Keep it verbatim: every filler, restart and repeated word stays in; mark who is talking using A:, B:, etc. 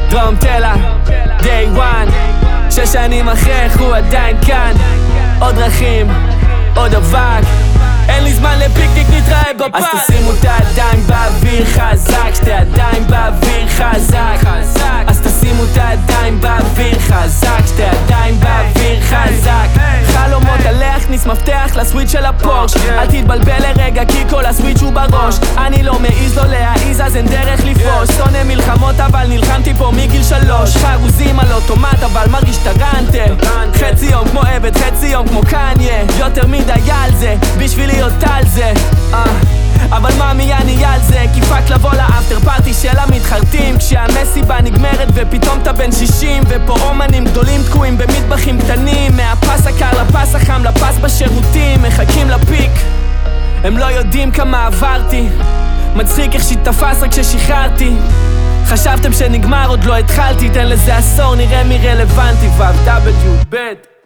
A: דרום תלה, day one. שש שנים אחרי איך הוא עדיין כאן. עוד דרכים, עוד אבק. אין לי זמן לפיקניק, נתראה בפארק. אז תשימו את הידיים באוויר חזק, שתי ידיים באוויר חזק. אז תשימו את הידיים באוויר חזק, שתי ידיים באוויר חזק. חלומות על להכניס מפתח לסוויץ' של הפורש. אל תתבלבל לרגע כי כל הסוויץ' הוא בראש. אני לא מעיז לא להעיז אז אין דרך לפרוש. שונא מלחמות אבל נלחמתי פה מגיל שלוש. חרוזים על אוטומט אבל מרגיש טרנטה. חצי יום כמו עבד, חצי יום כמו קניה. יותר מדי על זה, בשביל להיות על זה uh. אבל מאמי אני על זה, כי פאק לבוא לאפטר פארטי של המתחרטים. כשהמסיבה נגמרת ופתאום אתה בן שישים. ופה אומנים גדולים תקועים במטבחים קטנים. מהפס הקר לפס החם לפס בשירותים. מחכים לפיק, הם לא יודעים כמה עברתי. מצחיק איך שתפס רק כששחררתי. חשבתם שנגמר עוד לא התחלתי. תן לזה עשור נראה מי רלוונטי. ו' דאבליו ב'